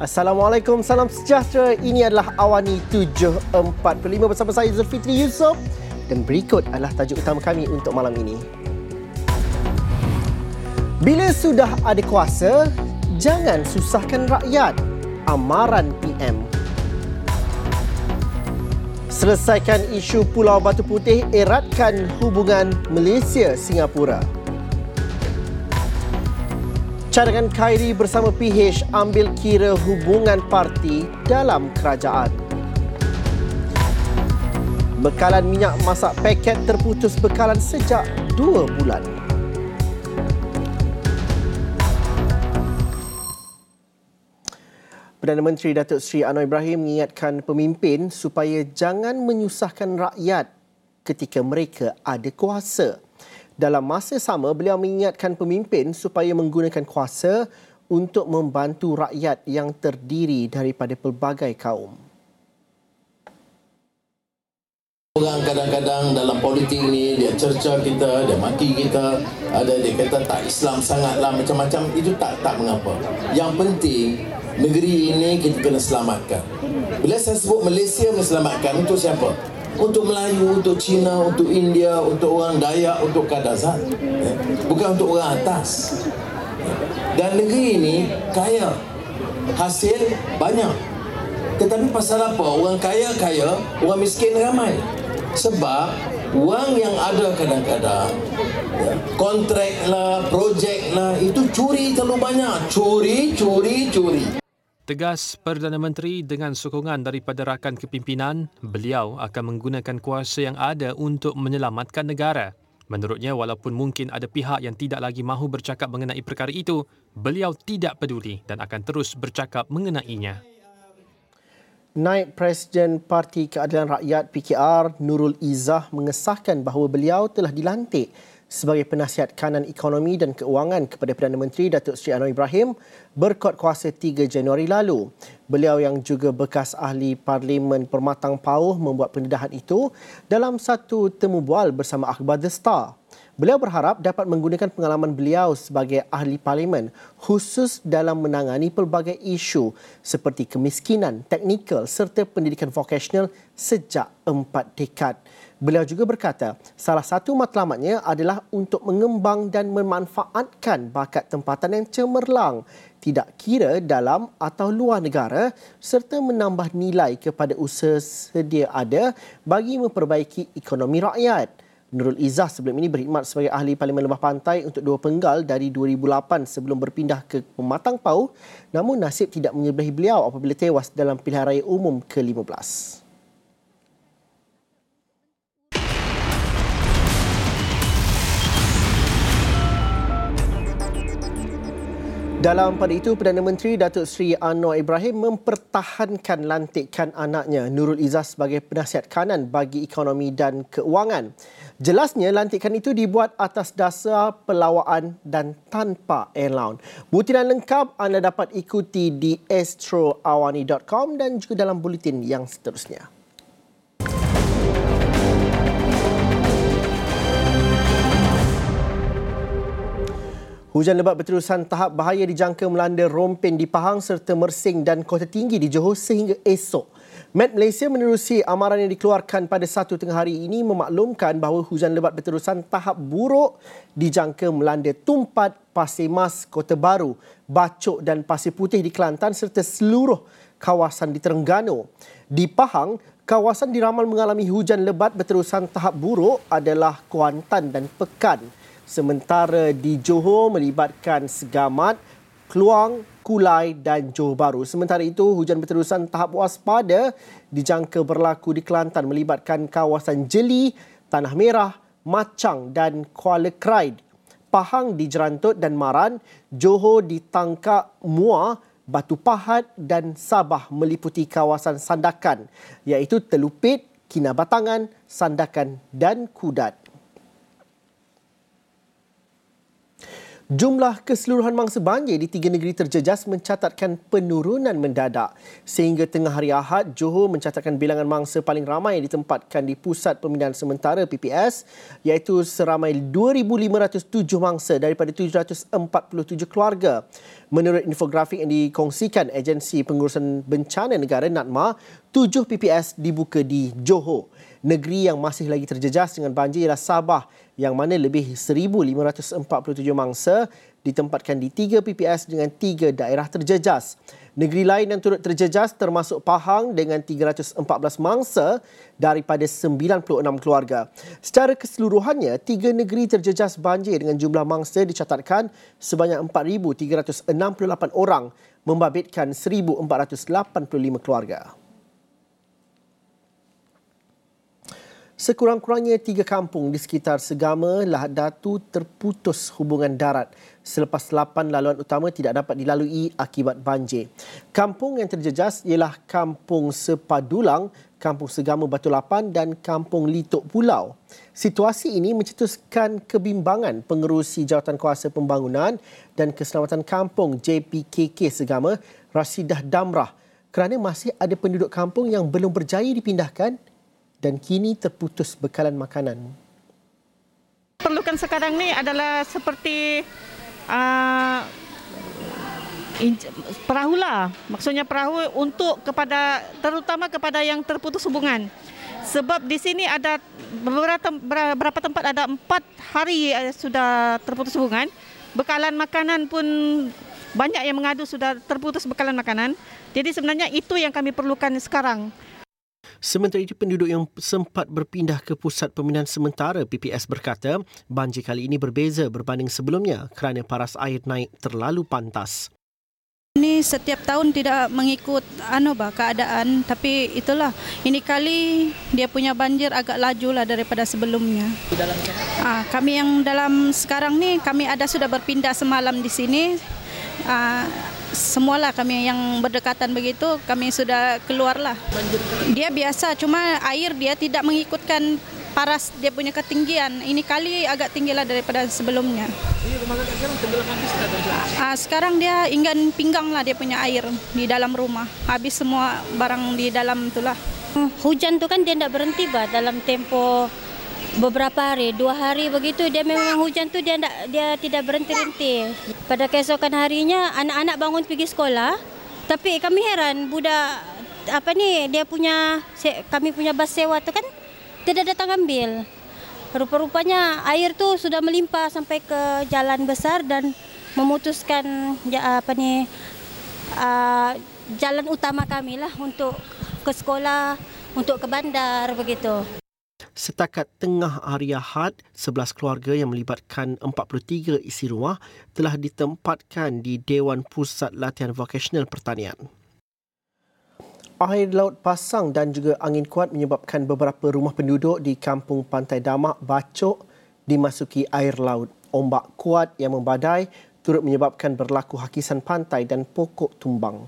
Assalamualaikum, salam sejahtera. Ini adalah Awani 745 bersama saya Zulfitri Yusof dan berikut adalah tajuk utama kami untuk malam ini. Bila sudah ada kuasa, jangan susahkan rakyat. Amaran PM. Selesaikan isu Pulau Batu Putih, eratkan hubungan Malaysia-Singapura. Cadangan Khairi bersama PH ambil kira hubungan parti dalam kerajaan. Bekalan minyak masak paket terputus bekalan sejak 2 bulan. Perdana Menteri Datuk Seri Anwar Ibrahim mengingatkan pemimpin supaya jangan menyusahkan rakyat ketika mereka ada kuasa. Dalam masa sama, beliau mengingatkan pemimpin supaya menggunakan kuasa untuk membantu rakyat yang terdiri daripada pelbagai kaum. Orang kadang-kadang dalam politik ni dia cerca kita, dia maki kita, ada dia kata tak Islam sangatlah macam-macam, itu tak mengapa. Yang penting negeri ini kita kena selamatkan. Bila saya sebut Malaysia selamatkan, untuk siapa? Untuk Melayu, untuk Cina, untuk India, untuk orang Dayak, untuk Kadazan. Bukan untuk orang atas. Dan negeri ini kaya, hasil banyak. Tetapi pasal apa? Orang kaya, orang miskin ramai. Sebab wang yang ada kadang-kadang, kontrak lah, projek lah, itu curi terlalu banyak. Curi. Tegas Perdana Menteri dengan sokongan daripada rakan kepimpinan, beliau akan menggunakan kuasa yang ada untuk menyelamatkan negara. Menurutnya, walaupun mungkin ada pihak yang tidak lagi mahu bercakap mengenai perkara itu, beliau tidak peduli dan akan terus bercakap mengenainya. Naib Presiden Parti Keadilan Rakyat PKR Nurul Izzah mengesahkan bahawa beliau telah dilantik sebagai penasihat kanan ekonomi dan keuangan kepada Perdana Menteri Datuk Seri Anwar Ibrahim berkuat kuasa 3 Januari lalu. Beliau yang juga bekas ahli Parlimen Permatang Pauh membuat pendedahan itu dalam satu temu bual bersama akhbar The Star. Beliau berharap dapat menggunakan pengalaman beliau sebagai ahli parlimen khusus dalam menangani pelbagai isu seperti kemiskinan, teknikal serta pendidikan vokasional sejak 4 dekad. Beliau juga berkata, salah satu matlamatnya adalah untuk mengembang dan memanfaatkan bakat tempatan yang cemerlang, tidak kira dalam atau luar negara, serta menambah nilai kepada usaha sedia ada bagi memperbaiki ekonomi rakyat. Nurul Izzah sebelum ini berkhidmat sebagai ahli Parlimen Lembah Pantai untuk 2 penggal dari 2008 sebelum berpindah ke Pematang Pauh, namun nasib tidak menyebelahi beliau apabila tewas dalam pilihan raya umum ke-15. Dalam pada itu, Perdana Menteri Datuk Seri Anwar Ibrahim mempertahankan lantikan anaknya Nurul Izzah sebagai penasihat kanan bagi ekonomi dan keuangan. Jelasnya, lantikan itu dibuat atas dasar pelawaan dan tanpa allowance. Butiran lengkap anda dapat ikuti di astroawani.com dan juga dalam buletin yang seterusnya. Hujan lebat berterusan tahap bahaya dijangka melanda Rompin di Pahang serta Mersing dan Kota Tinggi di Johor sehingga esok. Met Malaysia menerusi amaran yang dikeluarkan pada 1 tengah hari ini memaklumkan bahawa hujan lebat berterusan tahap buruk dijangka melanda Tumpat, Pasir Mas, Kota Baru, Bacok dan Pasir Putih di Kelantan serta seluruh kawasan di Terengganu. Di Pahang, kawasan diramal mengalami hujan lebat berterusan tahap buruk adalah Kuantan dan Pekan. Sementara di Johor melibatkan Segamat, Kluang, Kulai dan Johor Bahru. Sementara itu, hujan berterusan tahap waspada dijangka berlaku di Kelantan melibatkan kawasan Jeli, Tanah Merah, Macang dan Kuala Kraid. Pahang di Jerantut dan Maran, Johor di Tangkak, Muar, Batu Pahat dan Sabah meliputi kawasan Sandakan iaitu Telupit, Kinabatangan, Sandakan dan Kudat. Jumlah keseluruhan mangsa banjir di 3 negeri terjejas mencatatkan penurunan mendadak. Sehingga tengah hari Ahad, Johor mencatatkan bilangan mangsa paling ramai ditempatkan di Pusat Pemindahan Sementara PPS iaitu seramai 2,507 mangsa daripada 747 keluarga. Menurut infografik yang dikongsikan Agensi Pengurusan Bencana Negara NADMA, 7 PPS dibuka di Johor. Negeri yang masih lagi terjejas dengan banjir ialah Sabah yang mana lebih 1,547 mangsa ditempatkan di 3 PPS dengan 3 daerah terjejas. Negeri lain yang turut terjejas termasuk Pahang dengan 314 mangsa daripada 96 keluarga. Secara keseluruhannya, 3 negeri terjejas banjir dengan jumlah mangsa dicatatkan sebanyak 4,368 orang membabitkan 1,485 keluarga. Sekurang-kurangnya 3 kampung di sekitar Segama, Lahad Datu terputus hubungan darat selepas 8 laluan utama tidak dapat dilalui akibat banjir. Kampung yang terjejas ialah Kampung Sepadulang, Kampung Segama Batu Lapan dan Kampung Litok Pulau. Situasi ini mencetuskan kebimbangan Pengerusi Jawatankuasa Pembangunan dan Keselamatan Kampung JPKK Segama, Rasidah Damrah, kerana masih ada penduduk kampung yang belum berjaya dipindahkan dan kini terputus bekalan makanan. Perlukan sekarang ni adalah seperti perahu lah. Maksudnya perahu untuk terutama kepada yang terputus hubungan. Sebab di sini ada beberapa tempat ada 4 hari sudah terputus hubungan. Bekalan makanan pun banyak yang mengadu sudah terputus bekalan makanan. Jadi sebenarnya itu yang kami perlukan sekarang. Sementara itu, penduduk yang sempat berpindah ke Pusat Pemindahan Sementara PPS berkata banjir kali ini berbeza berbanding sebelumnya kerana paras air naik terlalu pantas. Ini setiap tahun tidak mengikut keadaan, tapi itulah ini kali dia punya banjir agak laju lah daripada sebelumnya. Kami yang dalam sekarang ni kami ada sudah berpindah semalam di sini. Semualah kami yang berdekatan begitu, kami sudah keluarlah. Dia biasa, cuma air dia tidak mengikutkan paras dia punya ketinggian. Ini kali agak tinggilah daripada sebelumnya. Ini rumah kakak sekarang tenggelam habis tak? Sekarang dia inggan pinggang lah dia punya air di dalam rumah. Habis semua barang di dalam itulah. Hujan tu kan dia tidak berhenti dalam tempo beberapa hari, 2 hari begitu dia memang hujan tu dia tidak berhenti-henti. Pada keesokan harinya anak-anak bangun pergi sekolah, tapi kami heran budak kami punya bas sewa tu kan tidak datang ambil. Rupa-rupanya air tu sudah melimpah sampai ke jalan besar dan memutuskan jalan utama kami lah untuk ke sekolah, untuk ke bandar begitu. Setakat tengah hari Ahad, 11 keluarga yang melibatkan 43 isi rumah telah ditempatkan di Dewan Pusat Latihan Vokasional Pertanian. Air laut pasang dan juga angin kuat menyebabkan beberapa rumah penduduk di Kampung Pantai Damak bacok dimasuki air laut. Ombak kuat yang membadai turut menyebabkan berlaku hakisan pantai dan pokok tumbang.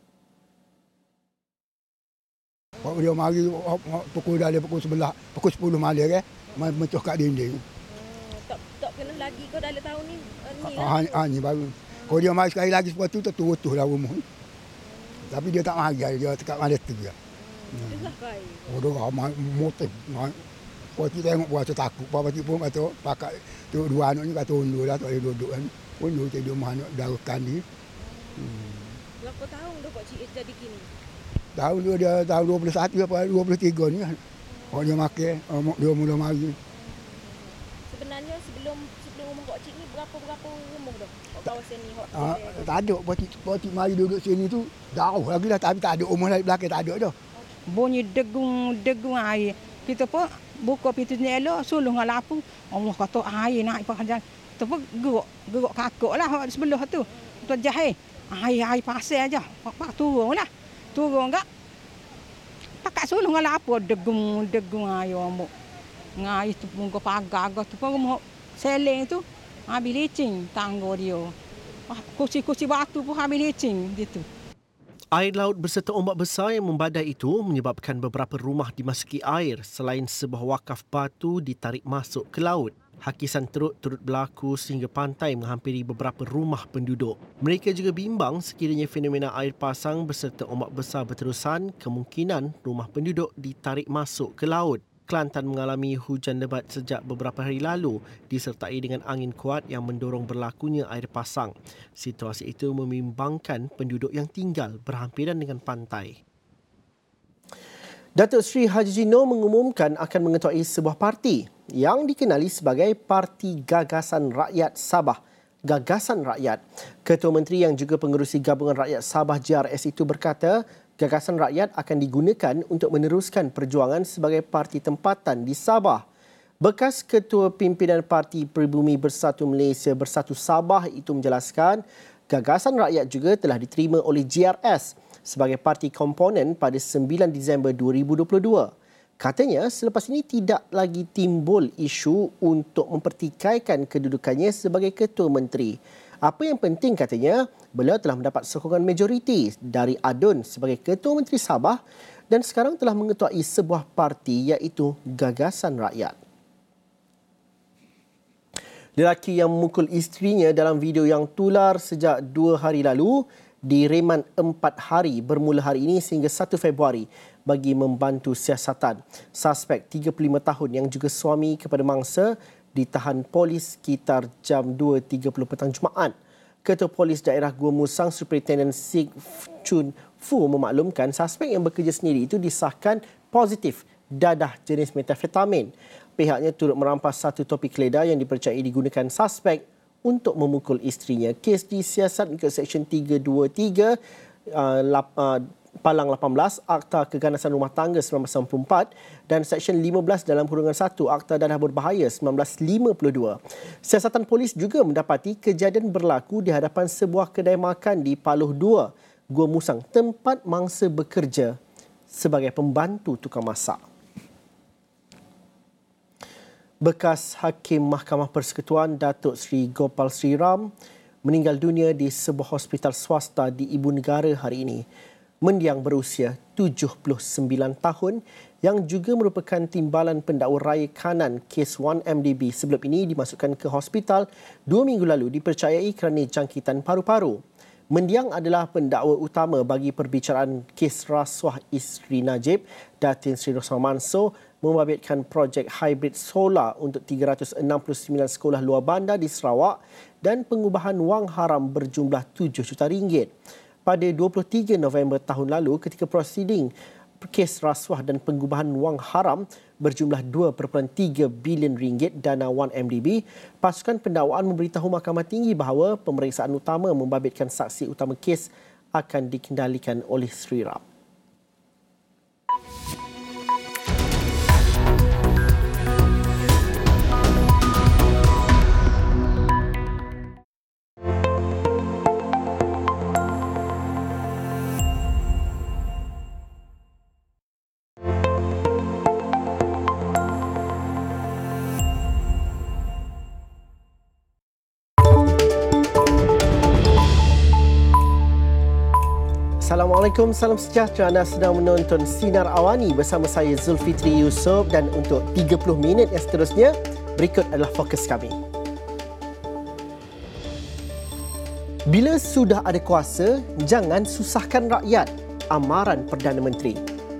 Kalau dia mari pukul 10 malam mencuh kat dinding. Tak kena lagi kau dalam tahun ni. Ni baru. Kalau dia mari sekali lagi seperti tu tertutup lah rumah. Tapi dia tak mari, dia dekat mana tu dia. Itulah kai. Oh, motif. Kau tengok puasa takut. Papa cik pun kata pakat tu 2 anak ni kata undur dah tak boleh duduk kan. Undur tidur rumah anak darukan ni. Berapa tahun dah pak cik jadi kini? Tahun dia tahun 21 apa 23 ni kan. Orang dia makan, dia mula mari. Sebenarnya sebelum rumah pak cik ni berapa rumah dah kawasan ni hok. Tak ada pak cik mari duduk sini tu jauh lagi lah tapi tak ada rumah lain belakang tak ada dah. Bunyi degung air. Kita pun buka pintu jendela suluh dengan lampu. Allah kata air naik pada jalan. Kita pun gerok kakaklah hok di sebelah tu. Kita jahit. Air pasir aja. Pak turunlah. Turun enggak? Pakat suluh dengan apa degung air amuk. Ngai tu pun pagar tu pun rumah seleng tu habis licin tangga dia. Kursi batu pun habis licin gitu. Air laut berserta ombak besar yang membadai itu menyebabkan beberapa rumah dimasuki air selain sebuah wakaf batu ditarik masuk ke laut. Hakisan turut berlaku sehingga pantai menghampiri beberapa rumah penduduk. Mereka juga bimbang sekiranya fenomena air pasang beserta ombak besar berterusan, kemungkinan rumah penduduk ditarik masuk ke laut. Kelantan mengalami hujan lebat sejak beberapa hari lalu disertai dengan angin kuat yang mendorong berlakunya air pasang. Situasi itu membimbangkan penduduk yang tinggal berhampiran dengan pantai. Datuk Seri Haji Jino mengumumkan akan mengetuai sebuah parti yang dikenali sebagai Parti Gagasan Rakyat Sabah. Gagasan Rakyat. Ketua Menteri yang juga pengerusi Gabungan Rakyat Sabah GRS itu berkata, Gagasan Rakyat akan digunakan untuk meneruskan perjuangan sebagai parti tempatan di Sabah. Bekas Ketua Pimpinan Parti Pribumi Bersatu Malaysia Bersatu Sabah itu menjelaskan, Gagasan Rakyat juga telah diterima oleh GRS sebagai parti komponen pada 9 Disember 2022. Katanya, selepas ini tidak lagi timbul isu untuk mempertikaikan kedudukannya sebagai Ketua Menteri. Apa yang penting katanya, beliau telah mendapat sokongan majoriti dari ADUN sebagai Ketua Menteri Sabah dan sekarang telah mengetuai sebuah parti iaitu Gagasan Rakyat. Lelaki yang memukul isterinya dalam video yang tular sejak 2 hari lalu direman 4 hari bermula hari ini sehingga 1 Februari bagi membantu siasatan. Suspek 35 tahun yang juga suami kepada mangsa ditahan polis sekitar jam 2.30 petang Jumaat. Ketua Polis Daerah Gua Musang Superintendent Sig Chun Fu memaklumkan suspek yang bekerja sendiri itu disahkan positif dadah jenis metafetamin. Pihaknya turut merampas satu topi keledar yang dipercayai digunakan suspek untuk memukul isterinya. Kes disiasat ikut Seksyen 323 Palang 18 Akta Keganasan Rumah Tangga 1994 dan Seksyen 15 dalam kurungan 1 Akta Dadah Berbahaya 1952. Siasatan polis juga mendapati kejadian berlaku di hadapan sebuah kedai makan di Paluh 2, Gua Musang, tempat mangsa bekerja sebagai pembantu tukang masak. Bekas Hakim Mahkamah Persekutuan Datuk Seri Gopal Sri Ram meninggal dunia di sebuah hospital swasta di Ibu Negara hari ini. Mendiang berusia 79 tahun yang juga merupakan timbalan pendakwa raya kanan kes 1MDB sebelum ini dimasukkan ke hospital 2 minggu lalu dipercayai kerana jangkitan paru-paru. Mendiang adalah pendakwa utama bagi perbicaraan kes rasuah isteri Najib, Datin Sri Rosman Mansor, membabitkan projek hybrid solar untuk 369 sekolah luar bandar di Sarawak dan pengubahan wang haram berjumlah 7 juta ringgit. Pada 23 November tahun lalu ketika prosiding kes rasuah dan pengubahan wang haram berjumlah 2.3 bilion ringgit dana 1MDB, pasukan pendakwaan memberitahu Mahkamah Tinggi bahawa pemeriksaan utama membabitkan saksi utama kes akan dikendalikan oleh Sri Ram. Assalamualaikum, salam sejahtera. Anda sedang menonton Sinar Awani bersama saya Zulfitri Yusof dan untuk 30 minit yang seterusnya, berikut adalah fokus kami. Bila sudah ada kuasa, jangan susahkan rakyat. Amaran Perdana Menteri.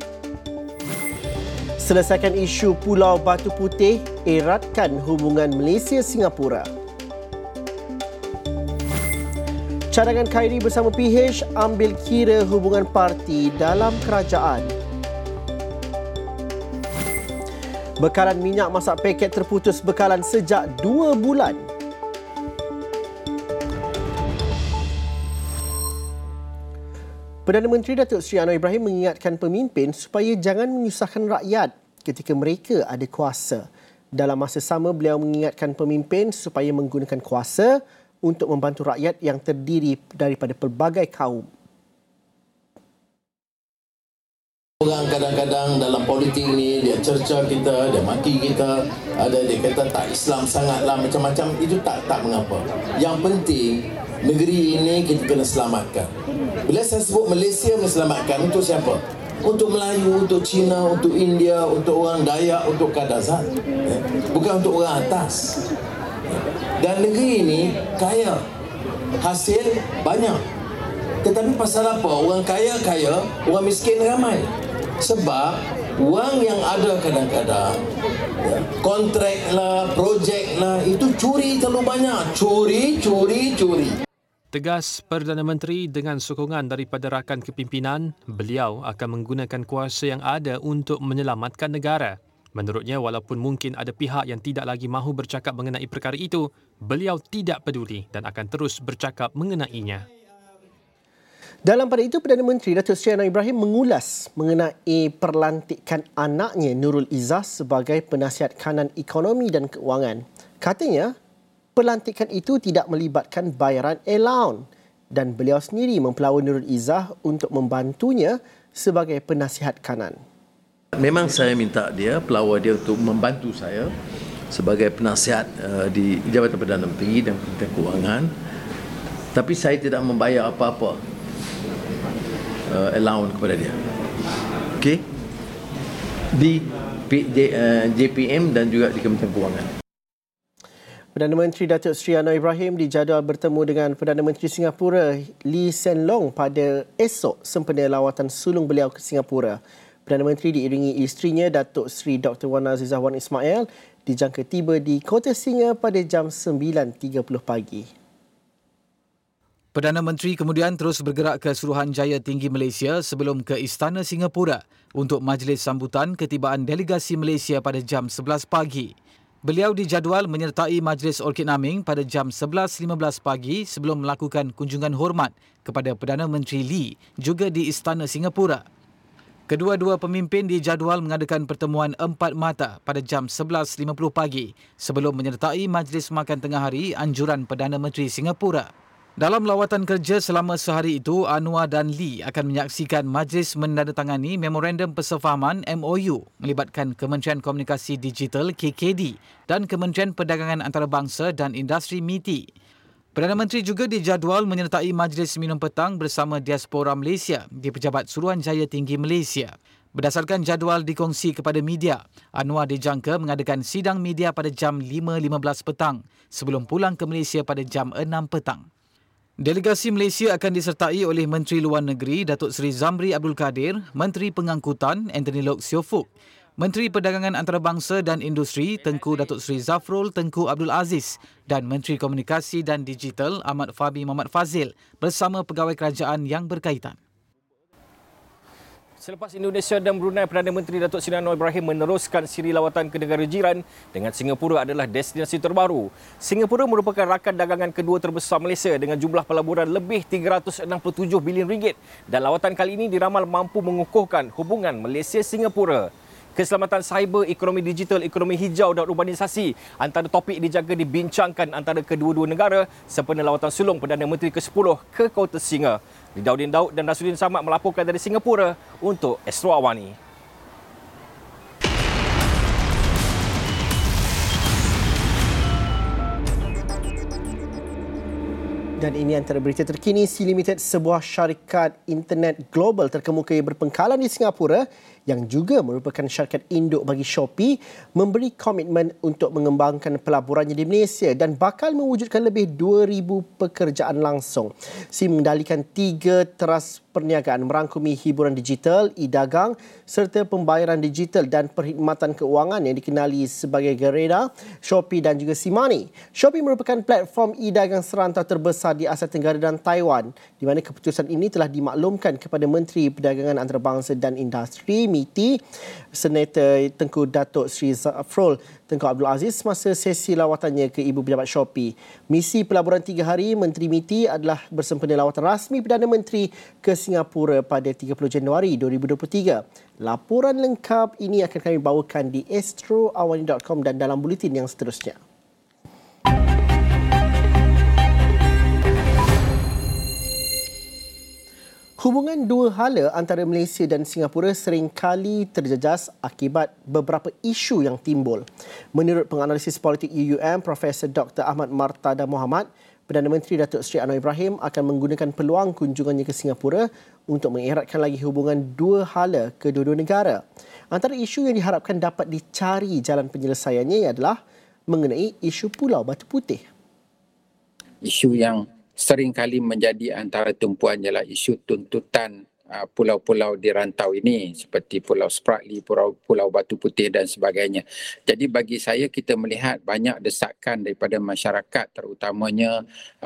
Selesaikan isu Pulau Batu Putih, eratkan hubungan Malaysia-Singapura. Cadangan Khairi bersama PH ambil kira hubungan parti dalam kerajaan. Bekalan minyak masak paket terputus bekalan sejak 2 bulan. Perdana Menteri Datuk Seri Anwar Ibrahim mengingatkan pemimpin supaya jangan menyusahkan rakyat ketika mereka ada kuasa. Dalam masa sama, beliau mengingatkan pemimpin supaya menggunakan kuasa untuk membantu rakyat yang terdiri daripada pelbagai kaum. Orang kadang-kadang dalam politik ni dia cerca kita, dia maki kita, ada dia kata tak Islam sangatlah macam-macam, itu tak mengapa. Yang penting negeri ini kita kena selamatkan. Bila saya sebut Malaysia menselamatkan, untuk siapa? untuk Melayu, untuk Cina, untuk India, untuk orang Dayak, untuk Kadazan, bukan untuk orang atas. Dan negeri ini kaya, hasil banyak. Tetapi pasal apa? Orang kaya, orang miskin ramai. Sebab wang yang ada kadang-kadang, kontrak lah, projek lah, itu curi terlalu banyak. Curi. Tegas Perdana Menteri dengan sokongan daripada rakan kepimpinan, beliau akan menggunakan kuasa yang ada untuk menyelamatkan negara. Menurutnya, walaupun mungkin ada pihak yang tidak lagi mahu bercakap mengenai perkara itu, beliau tidak peduli dan akan terus bercakap mengenainya. Dalam pada itu, Perdana Menteri Datuk Seri Anwar Ibrahim mengulas mengenai perlantikan anaknya Nurul Izzah sebagai penasihat kanan ekonomi dan keuangan. Katanya, pelantikan itu tidak melibatkan bayaran allowance dan beliau sendiri mempelawa Nurul Izzah untuk membantunya sebagai penasihat kanan. Memang saya minta dia, pelawar dia untuk membantu saya sebagai penasihat di Jabatan Perdana Menteri dan Kementerian Kewangan. Tapi saya tidak membayar apa-apa allowance kepada dia. Okey? Di JPM dan juga di Kementerian Kewangan. Perdana Menteri Datuk Seri Anwar Ibrahim dijadual bertemu dengan Perdana Menteri Singapura Lee Hsien Loong pada esok sempena lawatan sulung beliau ke Singapura. Perdana Menteri diiringi isterinya Datuk Seri Dr. Wan Azizah Wan Ismail dijangka tiba di Kota Singa pada jam 9.30 pagi. Perdana Menteri kemudian terus bergerak ke Suruhanjaya Tinggi Malaysia sebelum ke Istana Singapura untuk majlis sambutan ketibaan delegasi Malaysia pada jam 11 pagi. Beliau dijadual menyertai Majlis Orkid Naming pada jam 11.15 pagi sebelum melakukan kunjungan hormat kepada Perdana Menteri Lee juga di Istana Singapura. Kedua-dua pemimpin dijadual mengadakan pertemuan empat mata pada jam 11.50 pagi sebelum menyertai Majlis Makan Tengah Hari anjuran Perdana Menteri Singapura. Dalam lawatan kerja selama sehari itu, Anwar dan Lee akan menyaksikan majlis menandatangani Memorandum Persefahaman MOU melibatkan Kementerian Komunikasi Digital KKD dan Kementerian Perdagangan Antarabangsa dan Industri MITI. Perdana Menteri juga dijadual menyertai majlis minum petang bersama Diaspora Malaysia di Pejabat Suruhanjaya Tinggi Malaysia. Berdasarkan jadual dikongsi kepada media, Anwar dijangka mengadakan sidang media pada jam 5.15 petang sebelum pulang ke Malaysia pada jam 6 petang. Delegasi Malaysia akan disertai oleh Menteri Luar Negeri Datuk Seri Zamri Abdul Kadir, Menteri Pengangkutan Anthony Loke Siofuk, Menteri Perdagangan Antarabangsa dan Industri Tengku Datuk Seri Zafrul Tengku Abdul Aziz dan Menteri Komunikasi dan Digital Ahmad Fabi Muhammad Fazil bersama pegawai kerajaan yang berkaitan. Selepas Indonesia dan Brunei, Perdana Menteri Datuk Seri Anwar Ibrahim meneruskan siri lawatan ke negara jiran dengan Singapura adalah destinasi terbaru. Singapura merupakan rakan dagangan kedua terbesar Malaysia dengan jumlah pelaburan lebih 367 bilion ringgit dan lawatan kali ini diramal mampu mengukuhkan hubungan Malaysia-Singapura. Keselamatan cyber, ekonomi digital, ekonomi hijau dan urbanisasi antara topik dijaga dibincangkan antara kedua-dua negara sempena lawatan sulung Perdana Menteri ke-10 ke Kota Singa. Ridauddin Daud dan Rasudin Samad melaporkan dari Singapura untuk Astro Awani. Dan ini antara berita terkini. Sea Limited, sebuah syarikat internet global terkemuka yang berpengkalan di Singapura yang juga merupakan syarikat induk bagi Shopee, memberi komitmen untuk mengembangkan pelaburannya di Malaysia dan bakal mewujudkan lebih 2,000 pekerjaan langsung. Sea mengendalikan 3 teras perniagaan merangkumi hiburan digital, e-dagang serta pembayaran digital dan perkhidmatan keuangan yang dikenali sebagai Garena, Shopee dan juga SeaMoney. Shopee merupakan platform e-dagang serantau terbesar di Asia Tenggara dan Taiwan, di mana keputusan ini telah dimaklumkan kepada Menteri Perdagangan Antarabangsa dan Industri MITI, Senator Tengku Datuk Seri Zafrul Tengku Abdul Aziz semasa sesi lawatannya ke Ibu Pejabat Shopee. Misi pelaburan 3 hari Menteri MITI adalah bersempena lawatan rasmi Perdana Menteri ke Singapura pada 30 Januari 2023. Laporan lengkap ini akan kami bawakan di astroawani.com dan dalam buletin yang seterusnya. Hubungan dua hala antara Malaysia dan Singapura seringkali terjejas akibat beberapa isu yang timbul. Menurut penganalisis politik UUM, Profesor Dr. Ahmad Martada Mohamad, Perdana Menteri Datuk Seri Anwar Ibrahim akan menggunakan peluang kunjungannya ke Singapura untuk mengeratkan lagi hubungan dua hala kedua-dua negara. Antara isu yang diharapkan dapat dicari jalan penyelesaiannya adalah mengenai isu Pulau Batu Putih. Isu yang sering kali menjadi antara tumpuan ialah isu tuntutan pulau-pulau di rantau ini seperti Pulau Spratly, Pulau Batu Putih dan sebagainya. Jadi bagi saya kita melihat banyak desakan daripada masyarakat terutamanya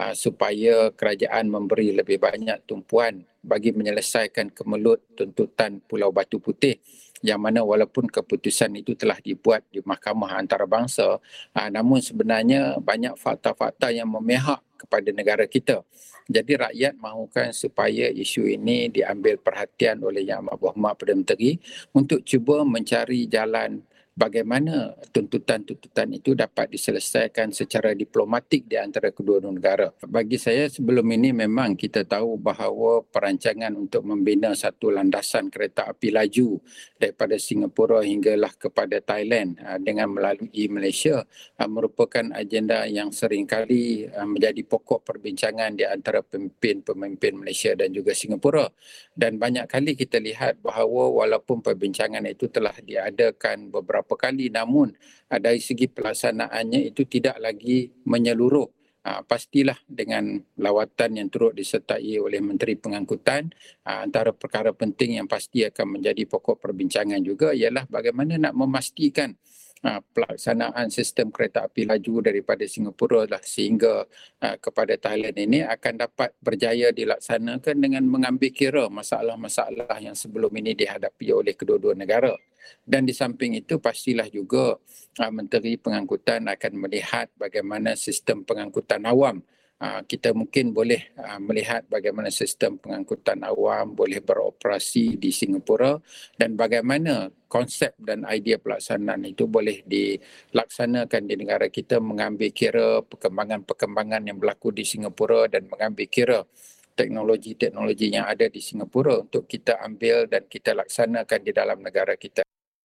supaya kerajaan memberi lebih banyak tumpuan bagi menyelesaikan kemelut tuntutan Pulau Batu Putih yang mana walaupun keputusan itu telah dibuat di Mahkamah Antarabangsa, namun sebenarnya banyak fakta-fakta yang memihak kepada negara kita. Jadi rakyat mahukan supaya isu ini diambil perhatian oleh Yang Amat Berhormat Perdana Menteri untuk cuba mencari jalan bagaimana tuntutan-tuntutan itu dapat diselesaikan secara diplomatik di antara kedua-dua negara. Bagi saya sebelum ini memang kita tahu bahawa perancangan untuk membina satu landasan kereta api laju daripada Singapura hinggalah kepada Thailand dengan melalui Malaysia merupakan agenda yang seringkali menjadi pokok perbincangan di antara pemimpin-pemimpin Malaysia dan juga Singapura. Dan banyak kali kita lihat bahawa walaupun perbincangan itu telah diadakan beberapa kali, namun dari segi pelaksanaannya itu tidak lagi menyeluruh. Pastilah dengan lawatan yang turut disertai oleh Menteri Pengangkutan, antara perkara penting yang pasti akan menjadi pokok perbincangan juga ialah bagaimana nak memastikan pelaksanaan sistem kereta api laju daripada Singapura sehingga kepada Thailand ini akan dapat berjaya dilaksanakan dengan mengambil kira masalah-masalah yang sebelum ini dihadapi oleh kedua-dua negara. Dan di samping itu pastilah juga Menteri Pengangkutan akan melihat bagaimana sistem pengangkutan awam. Kita mungkin boleh melihat bagaimana sistem pengangkutan awam boleh beroperasi di Singapura dan bagaimana konsep dan idea pelaksanaan itu boleh dilaksanakan di negara kita, mengambil kira perkembangan-perkembangan yang berlaku di Singapura dan mengambil kira teknologi-teknologi yang ada di Singapura untuk kita ambil dan kita laksanakan di dalam negara kita.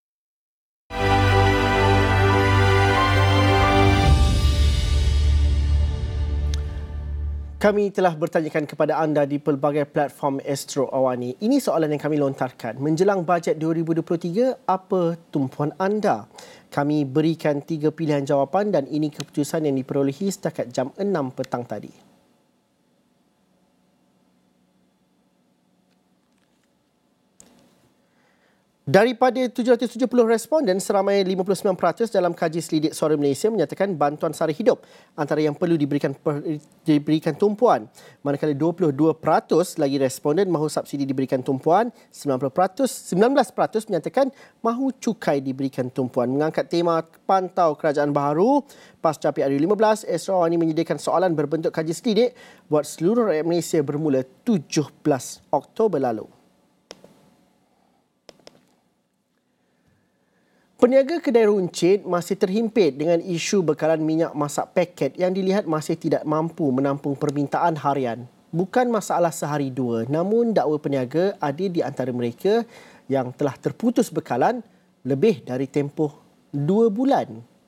Kami telah bertanyakan kepada anda di pelbagai platform Astro Awani. Ini soalan yang kami lontarkan. Menjelang bajet 2023, apa tumpuan anda? Kami berikan 3 pilihan jawapan dan ini keputusan yang diperolehi setakat jam 6 petang tadi. Daripada 770 responden, seramai 59% dalam kaji selidik Suara Malaysia menyatakan bantuan sara hidup antara yang perlu diberikan tumpuan. Manakala 22% lagi responden mahu subsidi diberikan tumpuan, 19% menyatakan mahu cukai diberikan tumpuan. Mengangkat tema pantau kerajaan baharu, pasca PRU15, Astro Awani menyediakan soalan berbentuk kaji selidik buat seluruh rakyat Malaysia bermula 17 Oktober lalu. Peniaga kedai runcit masih terhimpit dengan isu bekalan minyak masak paket yang dilihat masih tidak mampu menampung permintaan harian. Bukan masalah sehari dua, namun dakwa peniaga ada di antara mereka yang telah terputus bekalan lebih dari tempoh 2 bulan.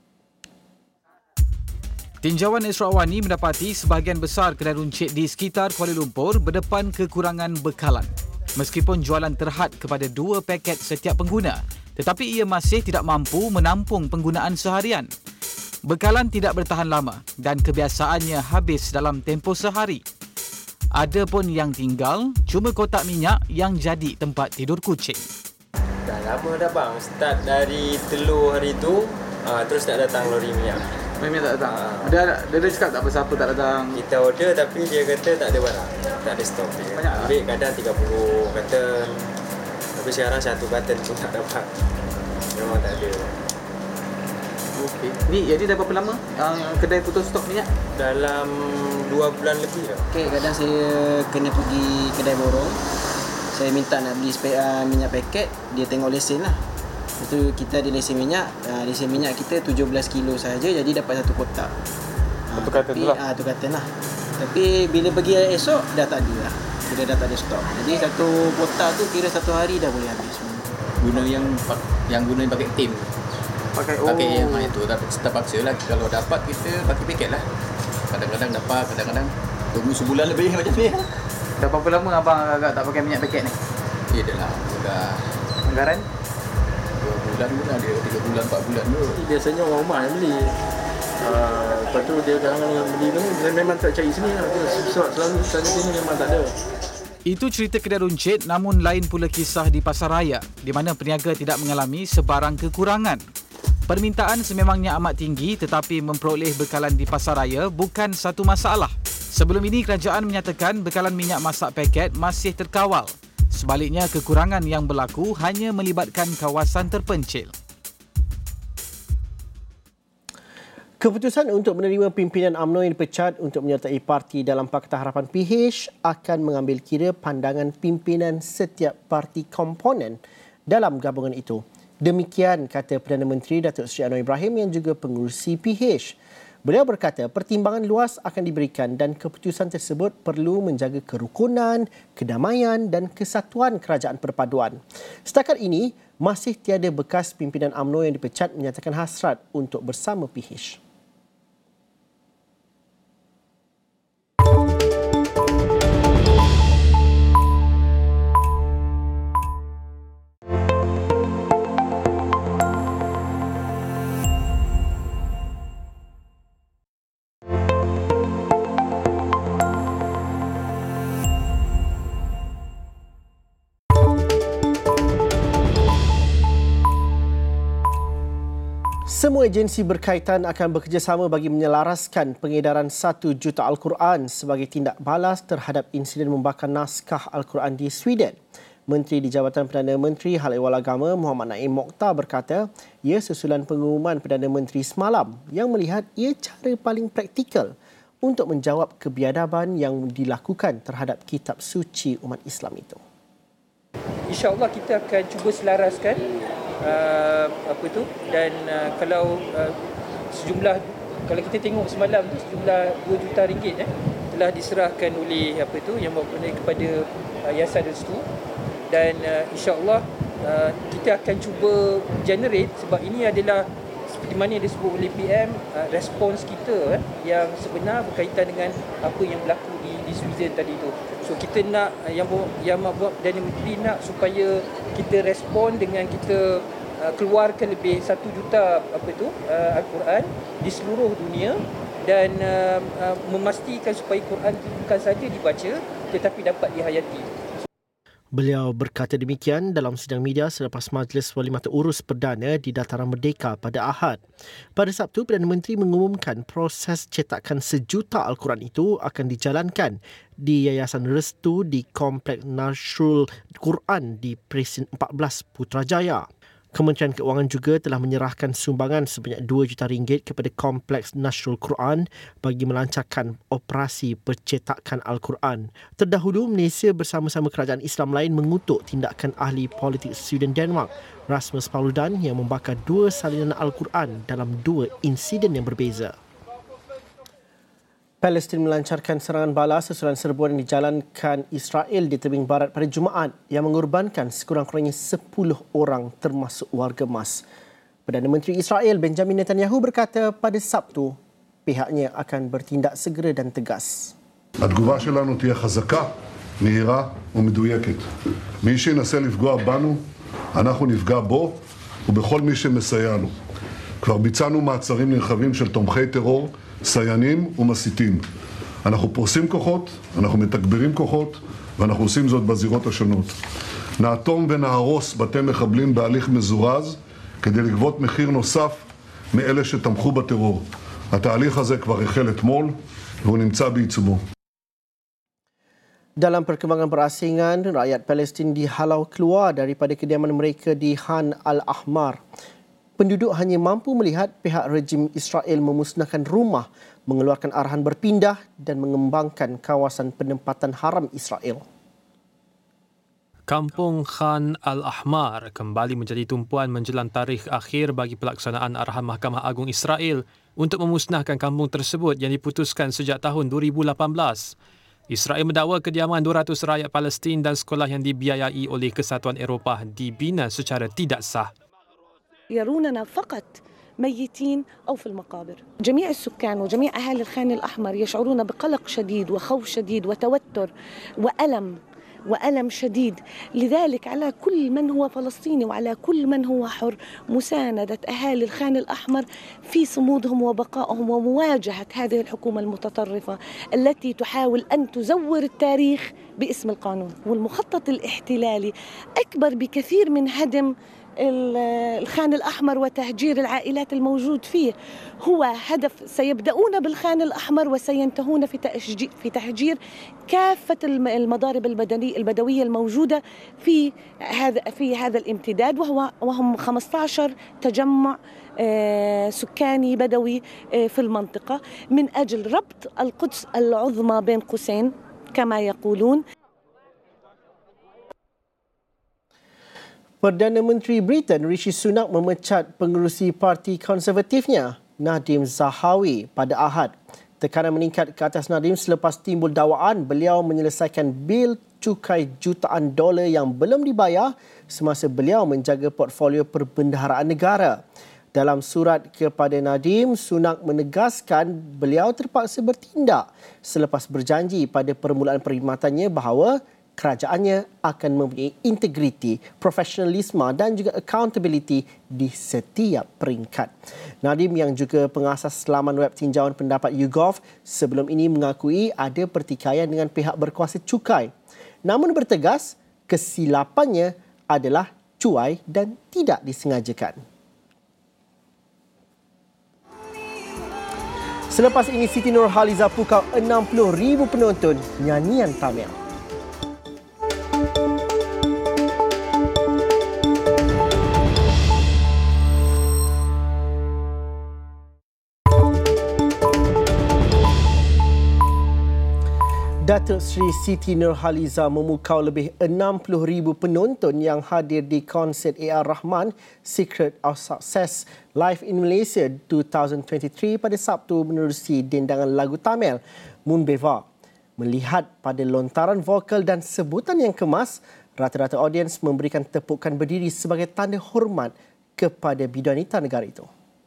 Tinjauan Astro Awani mendapati sebahagian besar kedai runcit di sekitar Kuala Lumpur berdepan kekurangan bekalan. Meskipun jualan terhad kepada 2 paket setiap pengguna, tetapi ia masih tidak mampu menampung penggunaan seharian. Bekalan tidak bertahan lama dan kebiasaannya habis dalam tempoh sehari. Ada pun yang tinggal cuma kotak minyak yang jadi tempat tidur kucing. Dah lama dah bang, start dari telur hari tu, terus tak datang lori minyak. Minyak tak datang? Dia cakap tak pasal apa tak datang? Kita order tapi dia kata tak ada barang, tak ada stok dia. Ambil kadang 30 karton. Tapi sekarang 1 karton pun tak dapat. Memang tak ada. Okey. Ni jadi dah berapa lama kedai putus stok minyak? Dalam 2 bulan lebih dah. Okey, kadang saya kena pergi kedai borong. Saya minta nak beli minyak paket, dia tengok lesen lah. Itu kita ada lesen minyak kita 17 kilo sahaja, jadi dapat 1 kotak. Satu karton tu lah. 1 karton lah. Tapi bila pergi esok dah tak ada lah. Dia dah tak ada stok. Jadi 1 kotak tu kira 1 hari dah boleh habis. Guna yang guna pakai tim. Pakai yang itu terpaksa lah. Kalau dapat kita pakai paket lah. Kadang-kadang dapat, kadang-kadang tunggu sebulan lebih macam ni. Dah berapa lama abang agak tak pakai minyak paket ni? Dah lah, dah Anggaran? 2 bulan pun ada, 3 bulan, 4 bulan tu. Biasanya orang rumah yang beli. Lepas tu dia kadang-kadang beli tu memang tak cari sini lah. Selalu sana sini memang tak ada. Itu cerita kedai runcit, namun lain pula kisah di Pasaraya di mana peniaga tidak mengalami sebarang kekurangan. Permintaan sememangnya amat tinggi tetapi memperoleh bekalan di Pasaraya bukan satu masalah. Sebelum ini kerajaan menyatakan bekalan minyak masak paket masih terkawal. Sebaliknya kekurangan yang berlaku hanya melibatkan kawasan terpencil. Keputusan untuk menerima pimpinan UMNO yang dipecat untuk menyertai parti dalam Pakatan Harapan PH akan mengambil kira pandangan pimpinan setiap parti komponen dalam gabungan itu. Demikian kata Perdana Menteri Datuk Seri Anwar Ibrahim yang juga pengurusi PH. Beliau berkata pertimbangan luas akan diberikan dan keputusan tersebut perlu menjaga kerukunan, kedamaian dan kesatuan kerajaan perpaduan. Setakat ini, masih tiada bekas pimpinan UMNO yang dipecat menyatakan hasrat untuk bersama PH. Semua agensi berkaitan akan bekerjasama bagi menyelaraskan pengedaran 1 juta Al-Quran sebagai tindak balas terhadap insiden membakar naskah Al-Quran di Sweden. Menteri di Jabatan Perdana Menteri Hal Ehwal Agama Muhammad Naim Mokhtar berkata, ia susulan pengumuman Perdana Menteri semalam yang melihat ia cara paling praktikal untuk menjawab kebiadaban yang dilakukan terhadap kitab suci umat Islam itu. InsyaAllah kita akan cuba selaraskan dan kalau sejumlah, kalau kita tengok semalam tu sejumlah 2 juta ringgit telah diserahkan oleh yang berkenaan kepada Yayasan Restu dan insya-Allah kita akan cuba generate, sebab ini adalah seperti mana yang disebut oleh PM, respons kita yang sebenar berkaitan dengan apa yang berlaku di Sweden tadi tu. So kita nak yang buat Perdana Menteri nak supaya kita respon dengan kita keluarkan lebih 1 juta Al-Quran di seluruh dunia dan memastikan supaya Quran bukan saja dibaca tetapi dapat dihayati. Beliau berkata demikian dalam sidang media selepas Majlis Walimatul Urus Perdana di Dataran Merdeka pada Ahad. Pada Sabtu, Perdana Menteri mengumumkan proses cetakan 1 juta Al-Quran itu akan dijalankan di Yayasan Restu di Kompleks Nasrul Quran di Presin 14 Putrajaya. Kementerian Keuangan juga telah menyerahkan sumbangan sebanyak 2 juta ringgit kepada Kompleks Nasrul Quran bagi melancarkan operasi percetakan Al-Quran. Terdahulu, Malaysia bersama-sama kerajaan Islam lain mengutuk tindakan ahli politik Sweden Denmark, Rasmus Paludan, yang membakar 2 salinan Al-Quran dalam 2 insiden yang berbeza. Palestin melancarkan serangan balas susulan serbuan yang dijalankan Israel di tebing barat pada Jumaat yang mengorbankan sekurang-kurangnya 10 orang termasuk warga emas. Perdana Menteri Israel Benjamin Netanyahu berkata pada Sabtu pihaknya akan bertindak segera dan tegas. התגובה שלנו תהיה חזקה, מהירה ומדויקת. מי שינסה לפגוע בנו, אנחנו נפגע בו ובכל מי שמסייע לו. כבר ביצענו מעצרים נרחבים של תומכי טרור, סיינים ומסיתים. אנחנו פורסים כוחות, אנחנו מתגברים כוחות, ואנחנו עושים זאת בזירות השונות. נאטום ונהרוס בתי מחבלים בהליך מזורז, כדי לגבות מחיר נוסף מאלה שתמכו בטרור. התהליך הזה כבר החל אתמול, והוא נמצא בעיצומו. Dalam perkembangan berasingan, rakyat Palestin dihalau keluar daripada kediaman mereka di Han Al-Ahmar. Penduduk hanya mampu melihat pihak rejim Israel memusnahkan rumah, mengeluarkan arahan berpindah dan mengembangkan kawasan penempatan haram Israel. Kampung Khan Al-Ahmar kembali menjadi tumpuan menjelang tarikh akhir bagi pelaksanaan arahan Mahkamah Agung Israel untuk memusnahkan kampung tersebut yang diputuskan sejak tahun 2018. Israel mendakwa kediaman 200 rakyat Palestin dan sekolah yang dibiayai oleh Kesatuan Eropah dibina secara tidak sah. يروننا فقط ميتين أو في المقابر. جميع السكان وجميع أهالي الخان الأحمر يشعرون بقلق شديد وخوف شديد وتوتر وألم شديد. لذلك على كل من هو فلسطيني وعلى كل من هو حر مساندة أهالي الخان الأحمر في صمودهم وبقائهم ومواجهة هذه الحكومة المتطرفة التي تحاول أن تزور التاريخ باسم القانون. والمخطط الاحتلالي أكبر بكثير من هدم الخان الأحمر وتهجير العائلات الموجود فيه. هو هدف سيبدأون بالخان الأحمر وسينتهون في تهجير كافة المضارب البدوية الموجودة في هذا الامتداد، وهم 15 تجمع سكاني بدوي في المنطقة، من أجل ربط القدس العظمى بين قوسين كما يقولون. Perdana Menteri Britain Rishi Sunak memecat pengerusi Parti Konservatifnya Nadhim Zahawi pada Ahad. Tekanan meningkat ke atas Nadhim selepas timbul dakwaan beliau menyelesaikan bil cukai jutaan dolar yang belum dibayar semasa beliau menjaga portfolio perbendaharaan negara. Dalam surat kepada Nadhim, Sunak menegaskan beliau terpaksa bertindak selepas berjanji pada permulaan perkhidmatannya bahawa kerajaannya akan mempunyai integriti, profesionalisme dan juga accountability di setiap peringkat. Nadhim yang juga pengasas laman web tinjauan pendapat YouGov sebelum ini mengakui ada pertikaian dengan pihak berkuasa cukai. Namun bertegas, kesilapannya adalah cuai dan tidak disengajakan. Selepas ini, Siti Nurhaliza pukau 60,000 penonton nyanyian Tamil. Datuk Seri Siti Nurhaliza memukau lebih 60,000 penonton yang hadir di konsert A.R. Rahman Secret of Success Live in Malaysia 2023 pada Sabtu menerusi dendangan lagu Tamil Moon Beva. Melihat pada lontaran vokal dan sebutan yang kemas, rata-rata audiens memberikan tepukan berdiri sebagai tanda hormat kepada bidanita negara itu.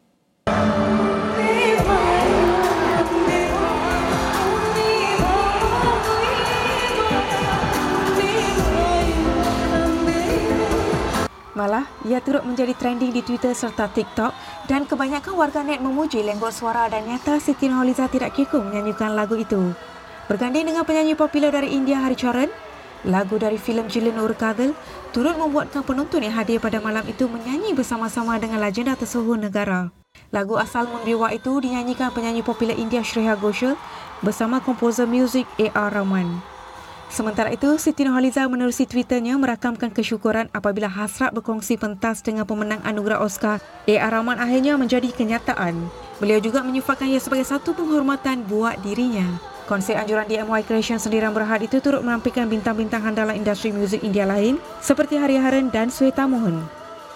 Malah, ia turut menjadi trending di Twitter serta TikTok dan kebanyakan warganet memuji lembut suara dan nyata Siti Nurhaliza tidak kekung menyanyikan lagu itu. Berganding dengan penyanyi popular dari India Haricharan, lagu dari filem Jilin Ur Kadal turut membuatkan penonton yang hadir pada malam itu menyanyi bersama-sama dengan legenda tersohor negara. Lagu asal Moon Beva itu dinyanyikan penyanyi popular India Shreya Ghoshal bersama komposer muzik A.R. Rahman. Sementara itu, Siti Nurhaliza menerusi Twitternya merakamkan kesyukuran apabila hasrat berkongsi pentas dengan pemenang anugerah Oscar A.R. Rahman akhirnya menjadi kenyataan. Beliau juga menyifatkan ia sebagai satu penghormatan buat dirinya. Konsert anjuran DMY Creation Sendirian Berhad itu turut menampilkan bintang-bintang handalan industri muzik India lain seperti Hariharan dan Sweta Mohan.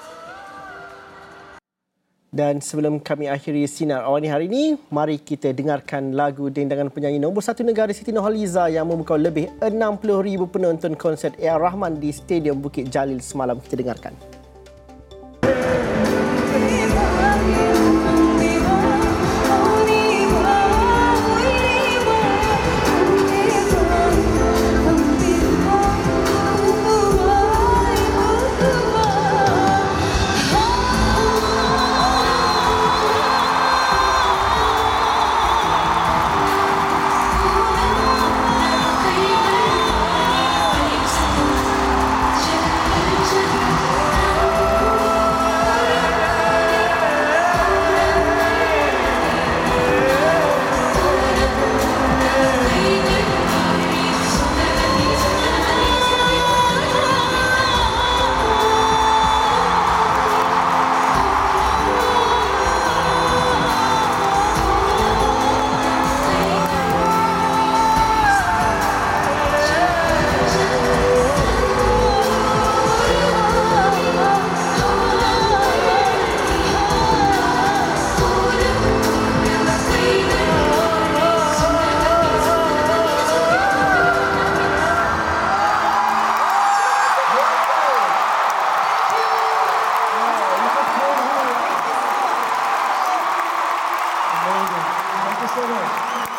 Dan sebelum kami akhiri sinar awal hari ini, mari kita dengarkan lagu dendangan penyanyi nombor 1 negara Siti Nurhaliza yang memukau lebih 60,000 penonton konsert A.R. Rahman di Stadium Bukit Jalil semalam. Kita dengarkan. nasional.